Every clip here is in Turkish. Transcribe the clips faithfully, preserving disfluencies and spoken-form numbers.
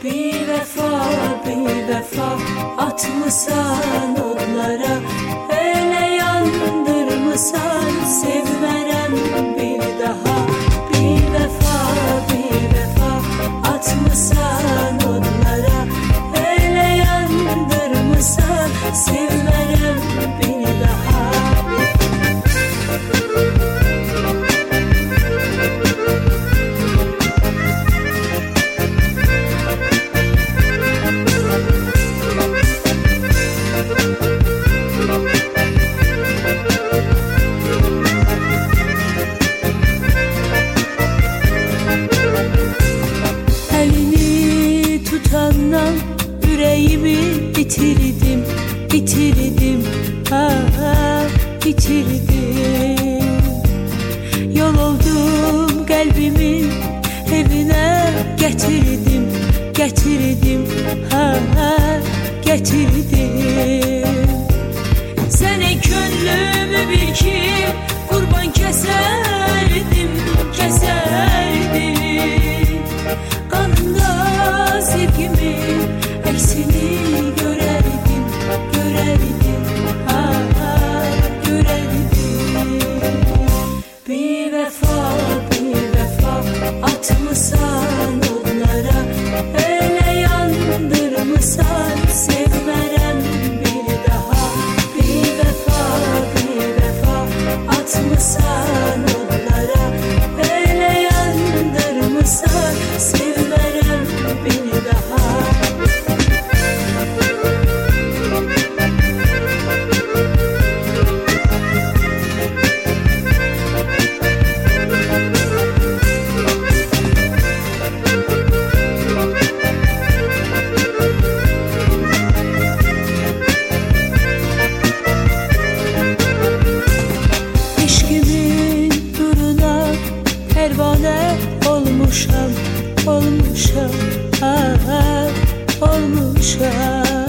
Bir vefa, bir vefa atmısan onlara, öyle yandırmısan sevmerem bir daha. Bir vefa, bir vefa atmısan onlara, öyle yandırmısan sevmerem bir daha. Elini tutandan yüreğimi bitirdim, bitirdim, ha, ha, bitirdim. Yol oldum kalbimin evine, getirdim, getirdim, ha, ha, getirdim. Seni gönlümü bil ki kurban keserdim, keserdim. Kanında sevgimin eksini görerdim, görerdim, ha, ha, görerdim. Bir vefa, bir vefa atmısan onlara, öyle yandırmısan sevmerem bir daha. Bir vefa, bir vefa atmısan onlara, öyle yandırmısan sevmerem bir daha. İşkimin duruna pervane olmuşam, olmuşam, ha, ha, olmuşam.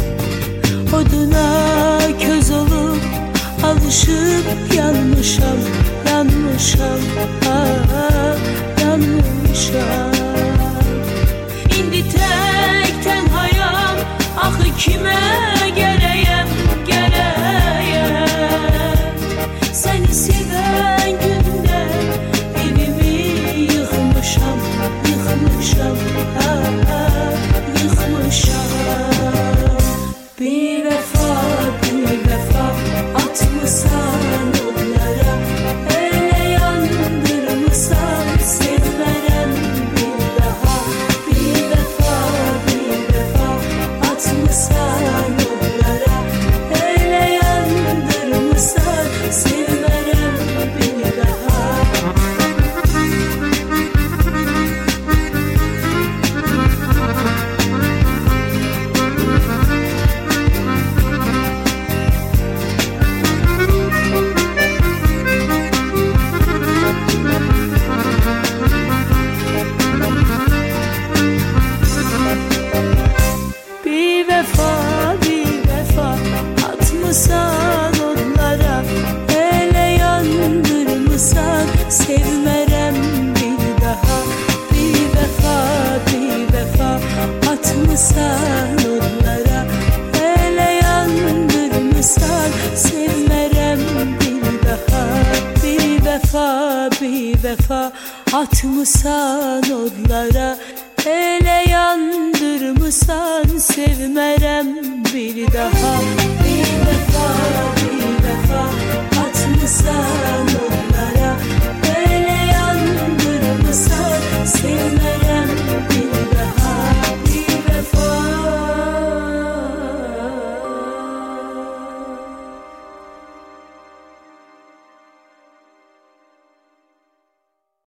Oduna köz olup alışıp yanmışam, yanmışam, ha, ha, yanmışam. İndi tek tenhayam, axı kime geleyem, geleyem. Seni seven günde evimi yıkmışam, yıkmışam, ha, ha, yıkmışam. Bir vefa, bir vefa atmısan onlara, öyle yandırmısan sevmerem bir daha. Bir vefa, bir vefa atmısan onlara, öyle yandırmısan sevmerem bir daha. Bir vefa, bir vefa atmısan onlara, öyle yandırmısan sevmerem bir daha. Bir vefa, bir vefa atmısan onlara, öyle yandırmısan sevmerem bir daha. Bir vefa, bir vefa atmısan onlara, öyle yandırmısan sevmerem bir daha. Bir vefa, bir vefa